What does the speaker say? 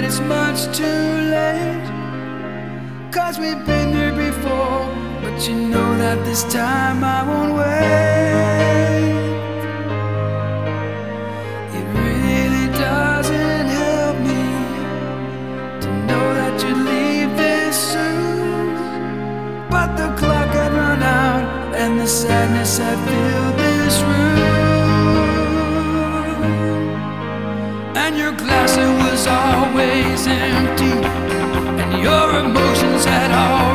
it's much too late, 'cause we've been here before. But you know that this time I won't wait. It really doesn't help me to know that you'd leave this soon. But the clock had run out and the sadness had filled this room. And your glass, it was always empty, and your emotions had all